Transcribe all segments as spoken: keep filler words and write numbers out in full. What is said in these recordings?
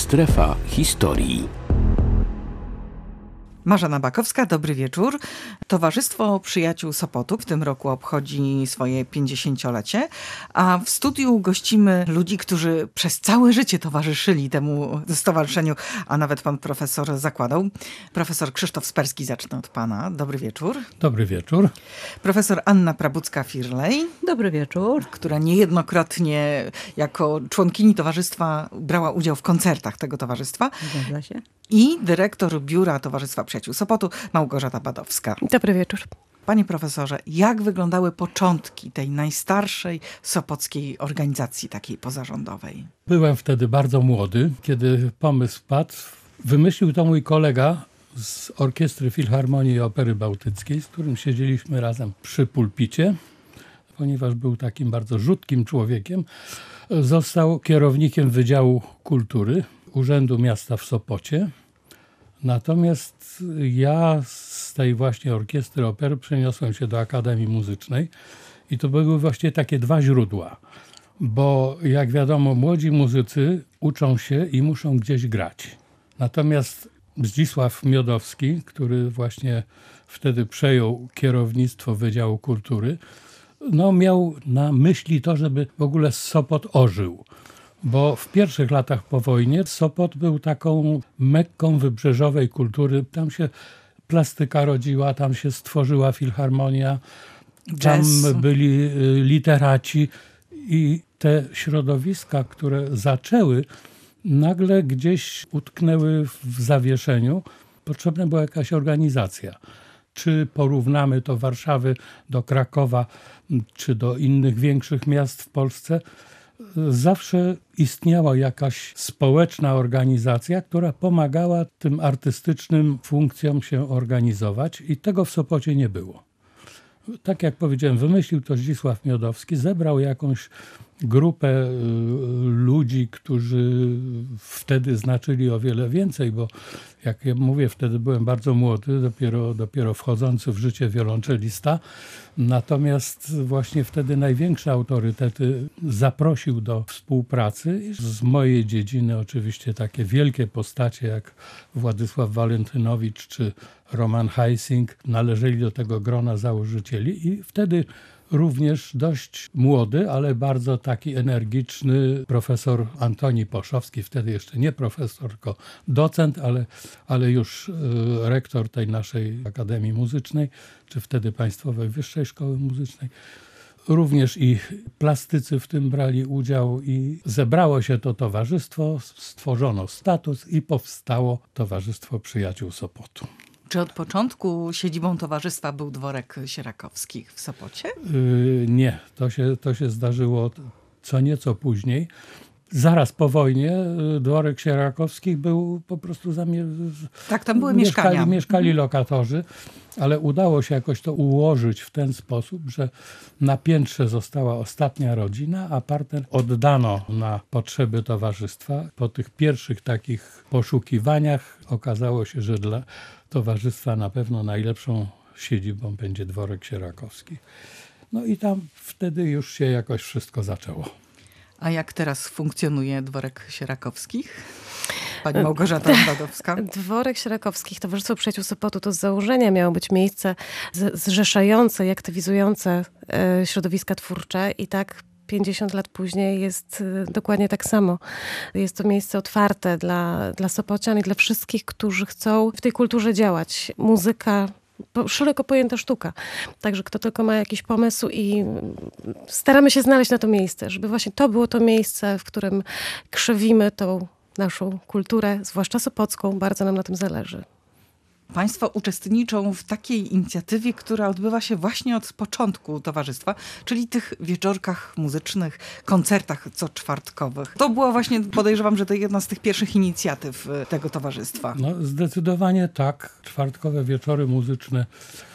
Strefa historii. Marzena Bakowska, dobry wieczór. Towarzystwo Przyjaciół Sopotu w tym roku obchodzi swoje pięćdziesięciolecie, a w studiu gościmy ludzi, którzy przez całe życie towarzyszyli temu stowarzyszeniu, a nawet pan profesor zakładał. Profesor Krzysztof Sperski, zacznę od pana. Dobry wieczór. Dobry wieczór. Profesor Anna Prabucka-Firlej. Dobry wieczór. Która niejednokrotnie jako członkini towarzystwa brała udział w koncertach tego towarzystwa. Zgadza się. I dyrektor Biura Towarzystwa Przyjaciół Sopotu, Małgorzata Badowska. Dobry wieczór. Panie profesorze, jak wyglądały początki tej najstarszej sopockiej organizacji takiej pozarządowej? Byłem wtedy bardzo młody, kiedy pomysł padł. Wymyślił to mój kolega z Orkiestry Filharmonii i Opery Bałtyckiej, z którym siedzieliśmy razem przy pulpicie. Ponieważ był takim bardzo rzutkim człowiekiem, został kierownikiem Wydziału Kultury Urzędu Miasta w Sopocie. Natomiast ja z tej właśnie orkiestry opery przeniosłem się do Akademii Muzycznej i to były właśnie takie dwa źródła. Bo jak wiadomo, młodzi muzycy uczą się i muszą gdzieś grać. Natomiast Zdzisław Miodowski, który właśnie wtedy przejął kierownictwo Wydziału Kultury, no miał na myśli to, żeby w ogóle Sopot ożył. Bo w pierwszych latach po wojnie Sopot był taką mekką wybrzeżowej kultury. Tam się plastyka rodziła, tam się stworzyła filharmonia, tam Jazz. byli literaci i te środowiska, które zaczęły, nagle gdzieś utknęły w zawieszeniu. Potrzebna była jakaś organizacja. Czy porównamy to Warszawy do Krakowa, czy do innych większych miast w Polsce, zawsze istniała jakaś społeczna organizacja, która pomagała tym artystycznym funkcjom się organizować i tego w Sopocie nie było. Tak jak powiedziałem, wymyślił to Zdzisław Miodowski, zebrał jakąś grupę ludzi, którzy wtedy znaczyli o wiele więcej, bo jak ja mówię, wtedy byłem bardzo młody, dopiero, dopiero wchodzący w życie wiolonczelista. Natomiast właśnie wtedy największe autorytety zaprosił do współpracy. Z mojej dziedziny oczywiście takie wielkie postacie jak Władysław Walentynowicz czy Roman Heising należeli do tego grona założycieli i wtedy również dość młody, ale bardzo taki energiczny profesor Antoni Poszowski, wtedy jeszcze nie profesor, tylko docent, ale, ale już rektor tej naszej Akademii Muzycznej, czy wtedy Państwowej Wyższej Szkoły Muzycznej. Również i plastycy w tym brali udział i zebrało się to towarzystwo, stworzono status i powstało Towarzystwo Przyjaciół Sopotu. Czy od początku siedzibą towarzystwa był dworek Sierakowskich w Sopocie? Yy, nie, to się, to się zdarzyło co nieco później. Zaraz po wojnie dworek Sierakowskich był po prostu zamie- Tak, tam były mieszkali, mieszkania. mieszkali lokatorzy, ale udało się jakoś to ułożyć w ten sposób, że na piętrze została ostatnia rodzina, a parter oddano na potrzeby towarzystwa. Po tych pierwszych takich poszukiwaniach okazało się, że dla towarzystwa na pewno najlepszą siedzibą będzie dworek Sierakowski. No i tam wtedy już się jakoś wszystko zaczęło. A jak teraz funkcjonuje dworek Sierakowskich? Pani Małgorzata Badowska. Dworek Sierakowskich, Towarzystwo Przyjaciół Sopotu to z założenia miało być miejsce z- zrzeszające i aktywizujące e, środowiska twórcze i tak pięćdziesiąt lat później jest e, dokładnie tak samo. Jest to miejsce otwarte dla, dla Sopocian i dla wszystkich, którzy chcą w tej kulturze działać. Muzyka, po, szeroko pojęta sztuka. Także kto tylko ma jakiś pomysł i staramy się znaleźć na to miejsce, żeby właśnie to było to miejsce, w którym krzewimy tą naszą kulturę, zwłaszcza sopocką. Bardzo nam na tym zależy. Państwo uczestniczą w takiej inicjatywie, która odbywa się właśnie od początku towarzystwa, czyli tych wieczorkach muzycznych, koncertach coczwartkowych. To była właśnie, podejrzewam, że to jedna z tych pierwszych inicjatyw tego towarzystwa. No, zdecydowanie tak. Czwartkowe wieczory muzyczne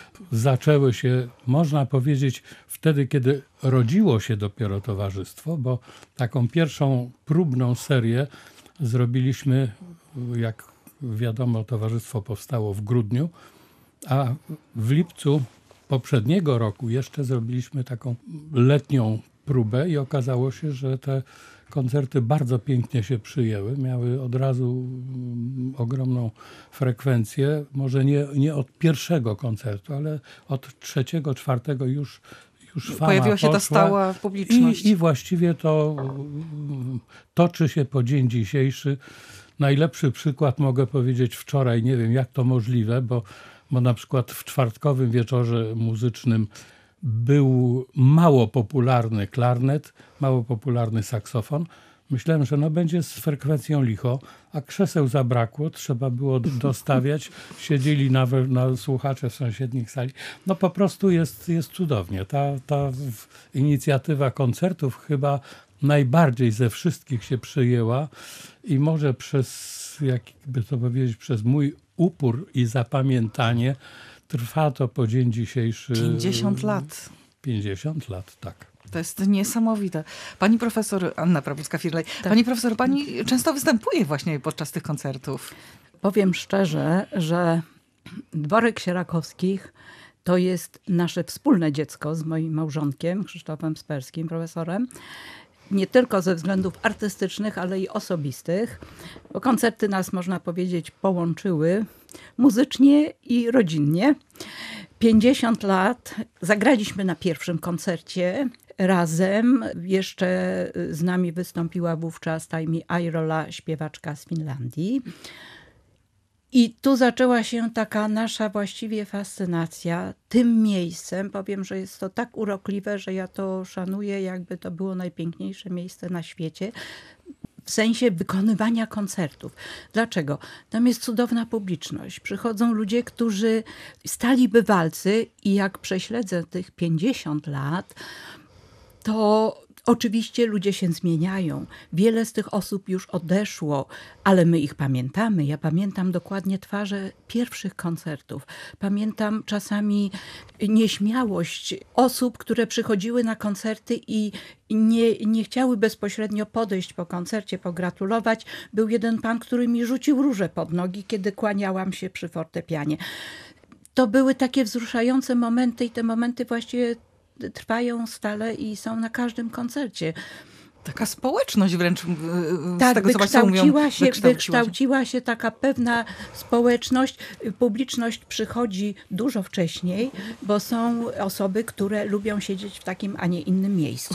zaczęły się, można powiedzieć, wtedy, kiedy rodziło się dopiero towarzystwo, bo taką pierwszą próbną serię zrobiliśmy, jak wiadomo, towarzystwo powstało w grudniu, a w lipcu poprzedniego roku jeszcze zrobiliśmy taką letnią próbę i okazało się, że te koncerty bardzo pięknie się przyjęły, miały od razu mm, ogromną frekwencję, może nie, nie od pierwszego koncertu, ale od trzeciego, czwartego już, już fama Pojawiła się ta poszła. stała publiczność. I, I właściwie to mm, toczy się po dzień dzisiejszy. Najlepszy przykład mogę powiedzieć wczoraj, nie wiem jak to możliwe, bo, bo na przykład w czwartkowym wieczorze muzycznym był mało popularny klarnet, mało popularny saksofon. Myślałem, że no będzie z frekwencją licho, a krzeseł zabrakło, trzeba było dostawiać. Siedzieli na, na słuchacze w sąsiednich sali. No po prostu jest, jest cudownie. Ta, ta inicjatywa koncertów chyba najbardziej ze wszystkich się przyjęła i może przez, jakby to powiedzieć, przez mój upór i zapamiętanie trwa to po dzień dzisiejszy. pięćdziesiąt lat. pięćdziesiąt lat, tak. To jest niesamowite. Pani profesor Anna Prawucka-Firlej, tak. Pani profesor, pani często występuje właśnie podczas tych koncertów. Powiem szczerze, że Dworek Sierakowskich to jest nasze wspólne dziecko z moim małżonkiem, Krzysztofem Sperskim, profesorem. Nie tylko ze względów artystycznych, ale i osobistych. Bo koncerty nas, można powiedzieć, połączyły muzycznie i rodzinnie. pięćdziesiąt lat. Zagraliśmy na pierwszym koncercie razem. Jeszcze z nami wystąpiła wówczas Taimi Airola, śpiewaczka z Finlandii. I tu zaczęła się taka nasza właściwie fascynacja tym miejscem. Powiem, że jest to tak urokliwe, że ja to szanuję, jakby to było najpiękniejsze miejsce na świecie. W sensie wykonywania koncertów. Dlaczego? Tam jest cudowna publiczność. Przychodzą ludzie, którzy stali bywalcy i jak prześledzę tych pięćdziesiąt lat, to oczywiście ludzie się zmieniają. Wiele z tych osób już odeszło, ale my ich pamiętamy. Ja pamiętam dokładnie twarze pierwszych koncertów. Pamiętam czasami nieśmiałość osób, które przychodziły na koncerty i nie, nie chciały bezpośrednio podejść po koncercie, pogratulować. Był jeden pan, który mi rzucił różę pod nogi, kiedy kłaniałam się przy fortepianie. To były takie wzruszające momenty i te momenty właściwie trwają stale i są na każdym koncercie. Taka społeczność wręcz z tak, tego, co Państwo mówią, wykształciła się, wykształciła, wykształciła się taka pewna społeczność. Publiczność przychodzi dużo wcześniej, bo są osoby, które lubią siedzieć w takim, a nie innym miejscu.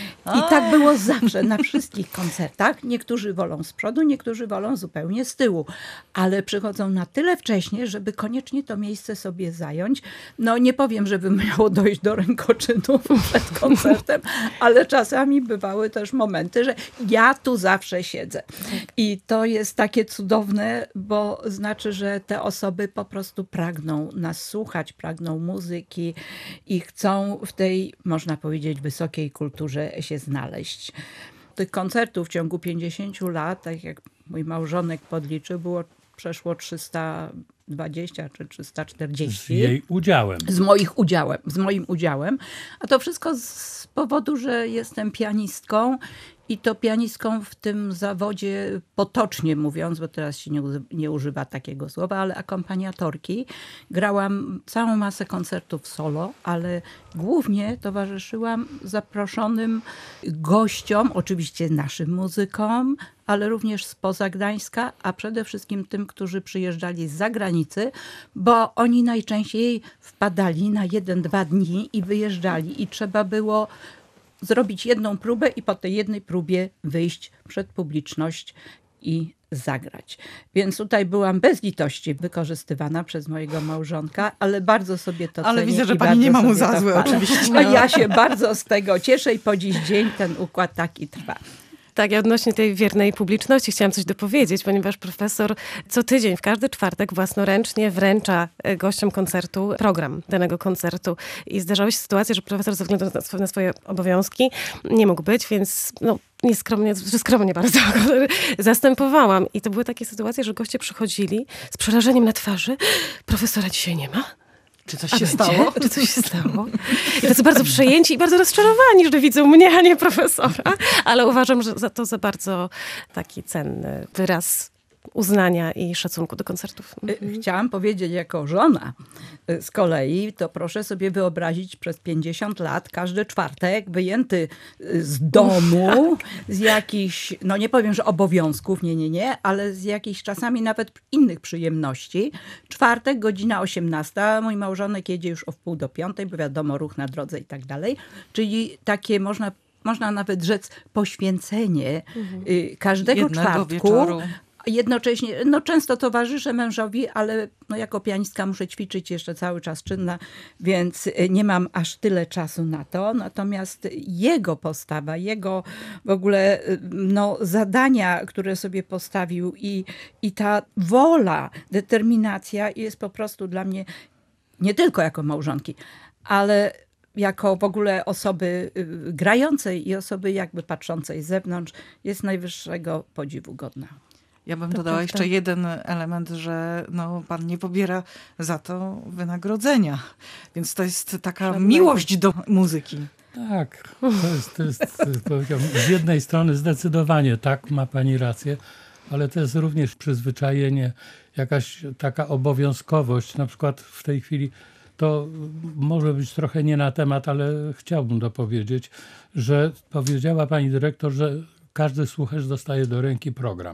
I tak było zawsze na wszystkich koncertach. Niektórzy wolą z przodu, niektórzy wolą zupełnie z tyłu. Ale przychodzą na tyle wcześnie, żeby koniecznie to miejsce sobie zająć. No nie powiem, żeby miało dojść do rękoczynów przed koncertem, ale czasami bywały też momenty, że ja tu zawsze siedzę. I to jest takie cudowne, bo znaczy, że te osoby po prostu pragną nas słuchać, pragną muzyki i chcą w tej, można powiedzieć, wysokiej kulturze się znaleźć. Tych koncertów w ciągu pięćdziesięciu lat, tak jak mój małżonek podliczył, było przeszło trzysta dwadzieścia czy trzysta czterdzieści. Z jej udziałem. Z moich udziałem, z moim udziałem. A to wszystko z powodu, że jestem pianistką i to pianistką w tym zawodzie, potocznie mówiąc, bo teraz się nie, nie używa takiego słowa, ale akompaniatorki. Grałam całą masę koncertów solo, ale głównie towarzyszyłam zaproszonym gościom, oczywiście naszym muzykom, ale również spoza Gdańska, a przede wszystkim tym, którzy przyjeżdżali z zagranicy, bo oni najczęściej wpadali na jeden, dwa dni i wyjeżdżali i trzeba było zrobić jedną próbę i po tej jednej próbie wyjść przed publiczność i zagrać. Więc tutaj byłam bez litości wykorzystywana przez mojego małżonka, ale bardzo sobie to ale cenię. Widzę, że i pani nie ma mu bardzo za złe, oczywiście. No ja się bardzo z tego cieszę i po dziś dzień ten układ taki trwa. Tak, ja odnośnie tej wiernej publiczności chciałam coś dopowiedzieć, ponieważ profesor co tydzień, w każdy czwartek własnoręcznie wręcza gościom koncertu program danego koncertu. I zdarzały się sytuacje, że profesor ze względu na swoje obowiązki nie mógł być, więc no, nieskromnie, że skromnie bardzo zastępowałam. I to były takie sytuacje, że goście przychodzili z przerażeniem na twarzy. Profesora dzisiaj nie ma. Czy coś A się będzie? stało? Czy coś się stało? I tacy bardzo przejęci i bardzo rozczarowani, że widzą mnie, a nie profesora. Ale uważam, że za to za bardzo taki cenny wyraz uznania i szacunku do koncertów. Mhm. Chciałam powiedzieć jako żona z kolei, to proszę sobie wyobrazić przez pięćdziesiąt lat każdy czwartek wyjęty z domu, z jakichś, no nie powiem, że obowiązków, nie, nie, nie, ale z jakichś czasami nawet innych przyjemności. Czwartek, godzina osiemnasta, mój małżonek jedzie już o wpół do piątej, bo wiadomo, ruch na drodze i tak dalej. Czyli takie można Można nawet rzec poświęcenie mhm. każdego Jednego czwartku. Wieczoru. Jednocześnie, no często towarzyszę mężowi, ale no jako pianistka muszę ćwiczyć jeszcze cały czas czynna, więc nie mam aż tyle czasu na to. Natomiast jego postawa, jego w ogóle no, zadania, które sobie postawił i, i ta wola, determinacja jest po prostu dla mnie, nie tylko jako małżonki, ale jako w ogóle osoby grającej i osoby jakby patrzącej z zewnątrz, jest najwyższego podziwu godna. Ja bym To dodała prawda. jeszcze jeden element, że no, pan nie pobiera za to wynagrodzenia. Więc to jest taka Żadnego. miłość do muzyki. Tak, to jest, to jest powiedziałbym, z jednej strony zdecydowanie tak, ma pani rację, ale to jest również przyzwyczajenie, jakaś taka obowiązkowość. Na przykład w tej chwili to może być trochę nie na temat, ale chciałbym to powiedzieć, że powiedziała pani dyrektor, że każdy słuchacz dostaje do ręki program.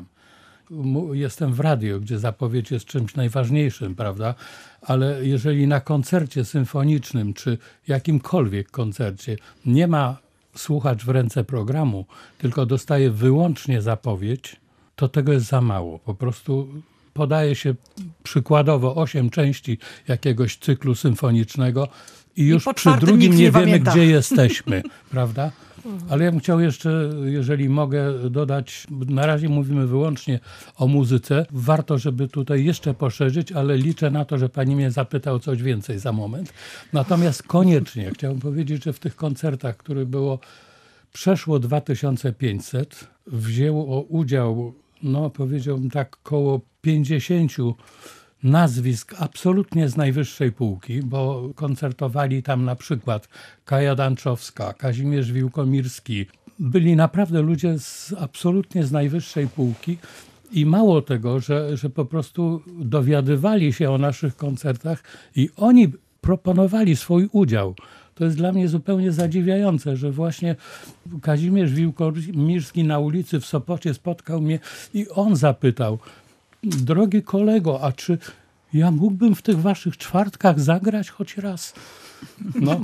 Jestem w radio, gdzie zapowiedź jest czymś najważniejszym, prawda? Ale jeżeli na koncercie symfonicznym, czy jakimkolwiek koncercie nie ma słuchacz w ręce programu, tylko dostaje wyłącznie zapowiedź, to tego jest za mało. Po prostu podaje się przykładowo osiem części jakiegoś cyklu symfonicznego i już po przy czwartym drugim nikt nie nie wiemy, pamięta. gdzie jesteśmy, prawda? Ale ja bym chciał jeszcze, jeżeli mogę dodać, na razie mówimy wyłącznie o muzyce. Warto, żeby tutaj jeszcze poszerzyć, ale liczę na to, że pani mnie zapyta o coś więcej za moment. Natomiast koniecznie chciałbym powiedzieć, że w tych koncertach, których było przeszło dwa tysiące pięćset, wzięło udział, no powiedziałbym tak, koło pięćdziesięciu nazwisk absolutnie z najwyższej półki, bo koncertowali tam na przykład Kaja Danczowska, Kazimierz Wiłkomirski. Byli naprawdę ludzie z absolutnie z najwyższej półki i mało tego, że, że po prostu dowiadywali się o naszych koncertach i oni proponowali swój udział. To jest dla mnie zupełnie zadziwiające, że właśnie Kazimierz Wiłkomirski na ulicy w Sopocie spotkał mnie i on zapytał: drogi kolego, a czy ja mógłbym w tych waszych czwartkach zagrać choć raz? No,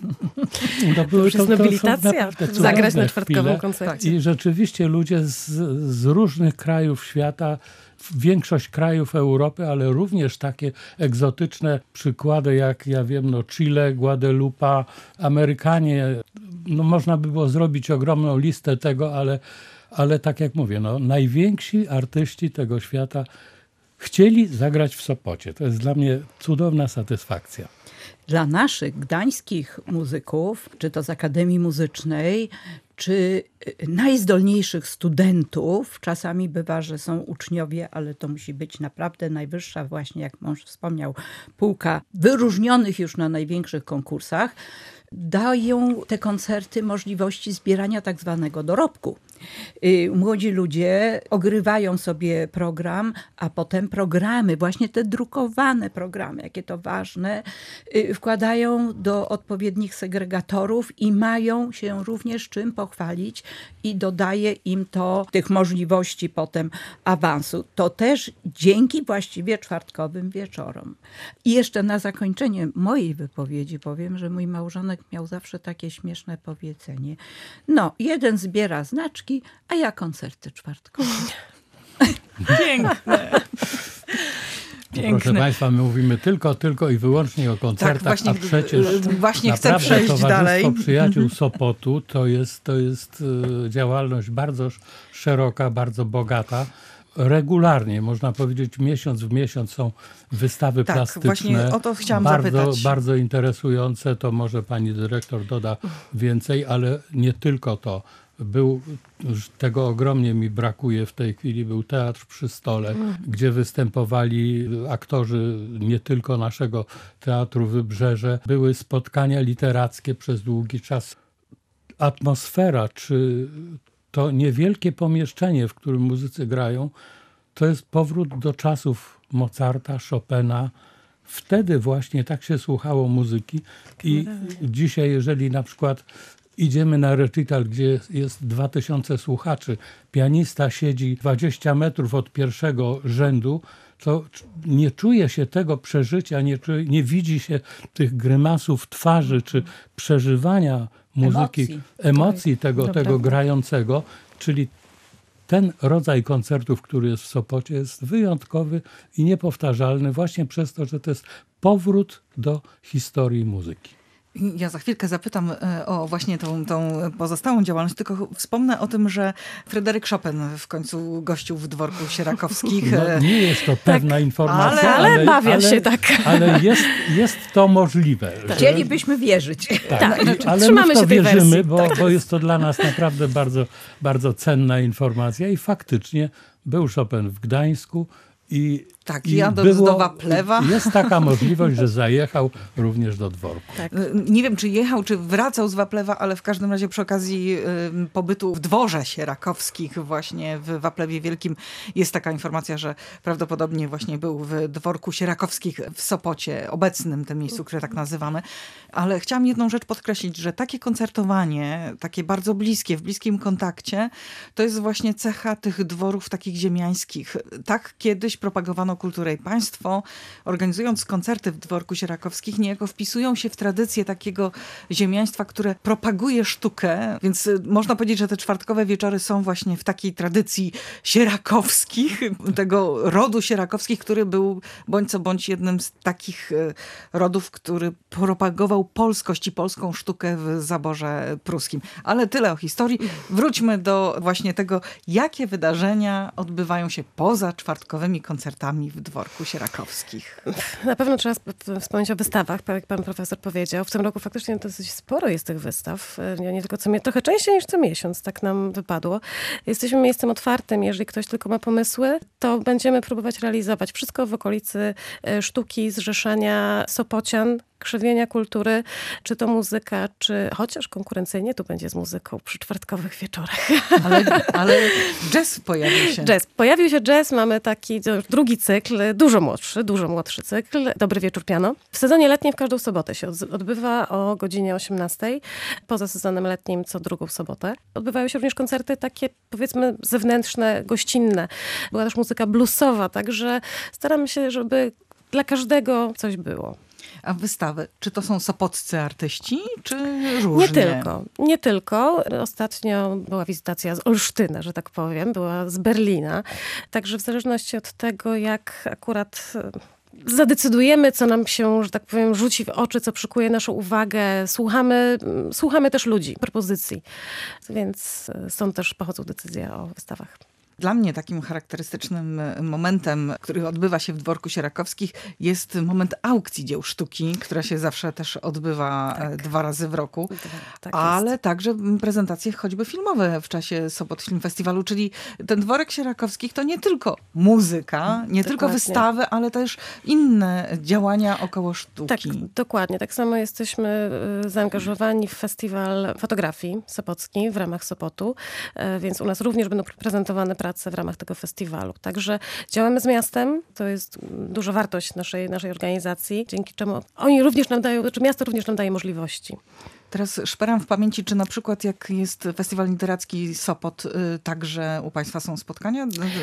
to były już jest to, to nobilitacja, naprawdę zagrać cudowne na czwartkowym chwile. koncercie. I rzeczywiście ludzie z, z różnych krajów świata, większość krajów Europy, ale również takie egzotyczne przykłady jak, ja wiem, no Chile, Guadalupe, Amerykanie. No można by było zrobić ogromną listę tego, ale Ale tak jak mówię, no, najwięksi artyści tego świata chcieli zagrać w Sopocie. To jest dla mnie cudowna satysfakcja. Dla naszych gdańskich muzyków, czy to z Akademii Muzycznej, czy najzdolniejszych studentów, czasami bywa, że są uczniowie, ale to musi być naprawdę najwyższa, właśnie jak mąż wspomniał, półka wyróżnionych już na największych konkursach, dają te koncerty możliwości zbierania tak zwanego dorobku. Młodzi ludzie ogrywają sobie program, a potem programy, właśnie te drukowane programy, jakie to ważne, wkładają do odpowiednich segregatorów i mają się również czym pochwalić i dodaje im to tych możliwości potem awansu. To też dzięki właściwie czwartkowym wieczorom. I jeszcze na zakończenie mojej wypowiedzi powiem, że mój małżonek miał zawsze takie śmieszne powiedzenie: no, jeden zbiera znaczki, a ja koncerty czwartkowe. Piękne. Proszę państwa, my mówimy tylko, tylko i wyłącznie o koncertach, Tak, właśnie, a przecież właśnie chcę naprawdę przejść Towarzystwo dalej. Przyjaciół Sopotu to jest, to jest y, działalność bardzo sz- szeroka, bardzo bogata. Regularnie, można powiedzieć, miesiąc w miesiąc są wystawy Tak, plastyczne. właśnie o to chciałam bardzo, zapytać. Bardzo interesujące, to może pani dyrektor doda więcej, ale nie tylko to. Był, już tego ogromnie mi brakuje w tej chwili, był Teatr przy Stole, mm. gdzie występowali aktorzy nie tylko naszego Teatru Wybrzeże. Były spotkania literackie przez długi czas. Atmosfera, czy to niewielkie pomieszczenie, w którym muzycy grają, to jest powrót do czasów Mozarta, Chopina. Wtedy właśnie tak się słuchało muzyki i dzisiaj, jeżeli na przykład idziemy na recital, gdzie jest dwa tysiące słuchaczy, pianista siedzi dwadzieścia metrów od pierwszego rzędu, to nie czuje się tego przeżycia, nie, czuje, nie widzi się tych grymasów twarzy czy przeżywania muzyki, emocji, emocji tego, tego grającego, czyli ten rodzaj koncertów, który jest w Sopocie, jest wyjątkowy i niepowtarzalny właśnie przez to, że to jest powrót do historii muzyki. Ja za chwilkę zapytam o właśnie tą, tą pozostałą działalność, tylko wspomnę o tym, że Fryderyk Chopin w końcu gościł w dworku Sierakowskich. No, nie jest to pewna tak, informacja, ale, ale bawia ale, się tak. Ale jest, jest to możliwe. Że, Chcielibyśmy wierzyć. tak, tak, i, ale trzymamy my w to się tej wierzymy, wersji. bo, Tak. bo jest to dla nas naprawdę bardzo, bardzo cenna informacja i faktycznie był Chopin w Gdańsku. I, tak, i jadąc było, do Waplewa. Jest taka możliwość, że zajechał również do dworku. Tak. Nie wiem, czy jechał, czy wracał z Waplewa, ale w każdym razie przy okazji y, pobytu w dworze Sierakowskich właśnie w Waplewie Wielkim jest taka informacja, że prawdopodobnie właśnie był w dworku Sierakowskich w Sopocie, obecnym tym miejscu, które tak nazywamy. Ale chciałam jedną rzecz podkreślić, że takie koncertowanie, takie bardzo bliskie, w bliskim kontakcie, to jest właśnie cecha tych dworów takich ziemiańskich. Tak kiedyś propagowano kulturę i państwo, organizując koncerty w dworku Sierakowskich, niejako wpisują się w tradycję takiego ziemiaństwa, które propaguje sztukę, więc można powiedzieć, że te czwartkowe wieczory są właśnie w takiej tradycji Sierakowskich, tego rodu Sierakowskich, który był bądź co bądź jednym z takich rodów, który propagował polskość i polską sztukę w zaborze pruskim. Ale tyle o historii. Wróćmy do właśnie tego, jakie wydarzenia odbywają się poza czwartkowymi koncertami w dworku Sierakowskich. Na pewno trzeba wspomnieć o wystawach, tak jak pan profesor powiedział. W tym roku faktycznie dosyć sporo jest tych wystaw. Nie, nie tylko co miesiąc, trochę częściej niż co miesiąc, tak nam wypadło. Jesteśmy miejscem otwartym. Jeżeli ktoś tylko ma pomysły, to będziemy próbować realizować wszystko w okolicy sztuki, zrzeszenia Sopocian, krzewienia kultury, czy to muzyka, czy chociaż konkurencyjnie tu będzie z muzyką przy czwartkowych wieczorach. Ale, ale jazz pojawił się. Jazz. Pojawił się jazz, mamy taki drugi cykl, dużo młodszy, dużo młodszy cykl, Dobry Wieczór Piano. W sezonie letnim w każdą sobotę się odbywa o godzinie osiemnastej, poza sezonem letnim co drugą sobotę. Odbywają się również koncerty takie, powiedzmy, zewnętrzne, gościnne. Była też muzyka bluesowa, także staramy się, żeby dla każdego coś było. A wystawy, czy to są sopoccy artyści, czy różnie? Nie tylko. Nie tylko. Ostatnio była wizytacja z Olsztyna, że tak powiem. Była z Berlina. Także w zależności od tego, jak akurat zadecydujemy, co nam się, że tak powiem, rzuci w oczy, co przykuje naszą uwagę. Słuchamy, słuchamy też ludzi, propozycji. Więc stąd też pochodzą decyzje o wystawach. Dla mnie takim charakterystycznym momentem, który odbywa się w dworku Sierakowskich, jest moment aukcji dzieł sztuki, która się zawsze też odbywa tak. dwa razy w roku. Tak ale jest. Także prezentacje choćby filmowe w czasie Sopot Film Festiwalu, czyli ten dworek Sierakowskich to nie tylko muzyka, nie dokładnie. Tylko wystawy, ale też inne działania około sztuki. Tak, dokładnie. Tak samo jesteśmy zaangażowani w festiwal fotografii sopocki w ramach Sopotu, więc u nas również będą prezentowane prace w ramach tego festiwalu. Także działamy z miastem, to jest duża wartość naszej, naszej organizacji, dzięki czemu oni również nam dają, czy miasto również nam daje możliwości. Teraz szperam w pamięci, czy na przykład jak jest Festiwal Literacki Sopot, także u państwa są spotkania?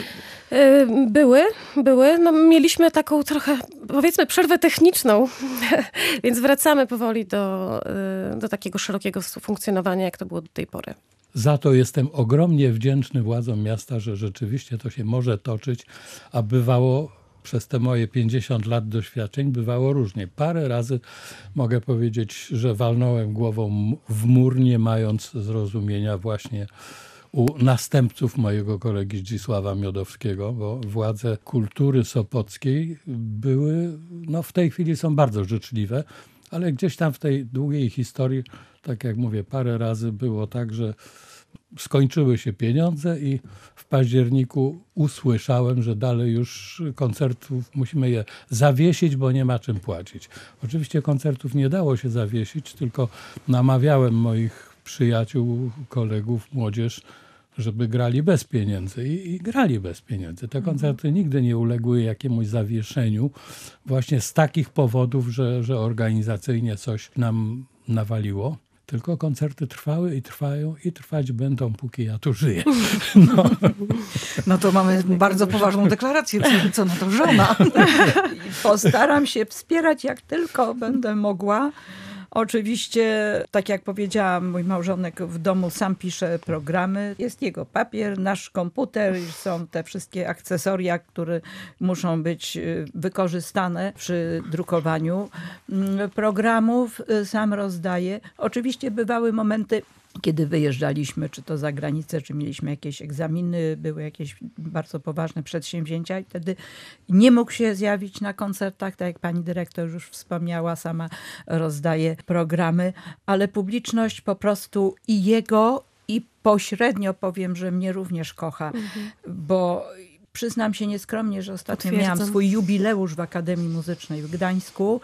Były, były. No, mieliśmy taką trochę, powiedzmy, przerwę techniczną, więc wracamy powoli do, do takiego szerokiego funkcjonowania, jak to było do tej pory. Za to jestem ogromnie wdzięczny władzom miasta, że rzeczywiście to się może toczyć, a bywało przez te moje pięćdziesiąt lat doświadczeń, bywało różnie. Parę razy mogę powiedzieć, że walnąłem głową w mur, nie mając zrozumienia właśnie u następców mojego kolegi Zdzisława Miodowskiego, bo władze kultury sopockiej były, no w tej chwili są bardzo życzliwe, ale gdzieś tam w tej długiej historii, tak jak mówię, parę razy było tak, że skończyły się pieniądze i w październiku usłyszałem, że dalej już koncertów musimy je zawiesić, bo nie ma czym płacić. Oczywiście koncertów nie dało się zawiesić, tylko namawiałem moich przyjaciół, kolegów, młodzież, żeby grali bez pieniędzy i, i grali bez pieniędzy. Te koncerty nigdy nie uległy jakiemuś zawieszeniu właśnie z takich powodów, że, że organizacyjnie coś nam nawaliło. Tylko koncerty trwały i trwają i trwać będą, póki ja tu żyję. No, No to mamy bardzo poważną deklarację, co, co na to żona. Postaram się wspierać jak tylko będę mogła. Oczywiście, tak jak powiedziałam, mój małżonek w domu sam pisze programy. Jest jego papier, nasz komputer, są te wszystkie akcesoria, które muszą być wykorzystane przy drukowaniu programów. Sam rozdaje. Oczywiście bywały momenty, kiedy wyjeżdżaliśmy, czy to za granicę, czy mieliśmy jakieś egzaminy, były jakieś bardzo poważne przedsięwzięcia i wtedy nie mógł się zjawić na koncertach, tak jak pani dyrektor już wspomniała, sama rozdaje programy, ale publiczność po prostu i jego, i pośrednio powiem, że mnie również kocha, mhm. bo przyznam się nieskromnie, że ostatnio Potwierdzam. miałam swój jubileusz w Akademii Muzycznej w Gdańsku.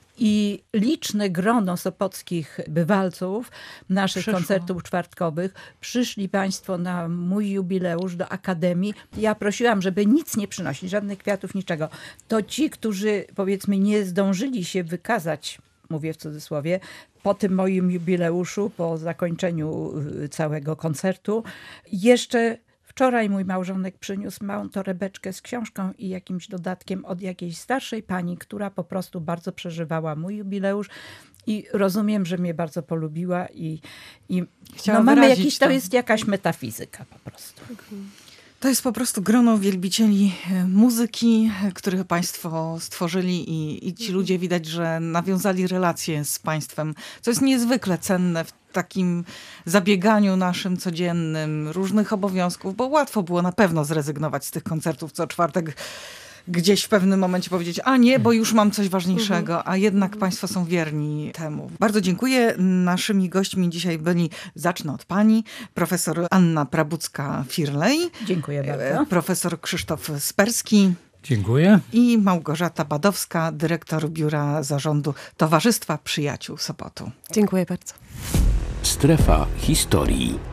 I liczne grono sopockich bywalców naszych Przyszło. koncertów czwartkowych przyszli państwo na mój jubileusz do Akademii. Ja prosiłam, żeby nic nie przynosić, żadnych kwiatów, niczego. To ci, którzy powiedzmy nie zdążyli się wykazać, mówię w cudzysłowie, po tym moim jubileuszu, po zakończeniu całego koncertu, jeszcze wczoraj mój małżonek przyniósł małą torebeczkę z książką i jakimś dodatkiem od jakiejś starszej pani, która po prostu bardzo przeżywała mój jubileusz i rozumiem, że mnie bardzo polubiła i, i no mamy jakiś, to jest jakaś metafizyka po prostu. To jest po prostu grono wielbicieli muzyki, których państwo stworzyli i, i ci ludzie widać, że nawiązali relacje z państwem, co jest niezwykle cenne w takim zabieganiu naszym codziennym, różnych obowiązków, bo łatwo było na pewno zrezygnować z tych koncertów co czwartek, gdzieś w pewnym momencie powiedzieć, a nie, bo już mam coś ważniejszego, a jednak państwo są wierni temu. Bardzo dziękuję. Naszymi gośćmi dzisiaj byli, zacznę od pani, profesor Anna Prabucka-Firlej. Dziękuję bardzo. Profesor Krzysztof Sperski. dziękuję. I Małgorzata Badowska, dyrektor Biura Zarządu Towarzystwa Przyjaciół Sopotu. Dziękuję bardzo. Strefa historii.